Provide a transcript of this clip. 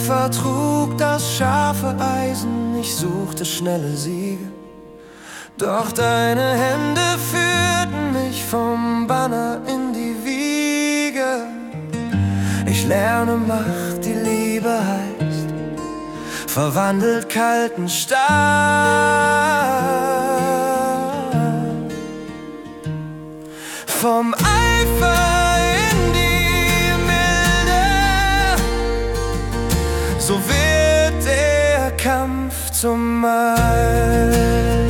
Eifer trug das scharfe Eisen, ich suchte schnelle Siege. Doch deine Hände führten mich vom Banner in die Wiege. Ich lerne Macht, die Liebe heißt, verwandelt kalten Stahl. Vom Eifer in die Milde, so wird der Kampf zum Mal.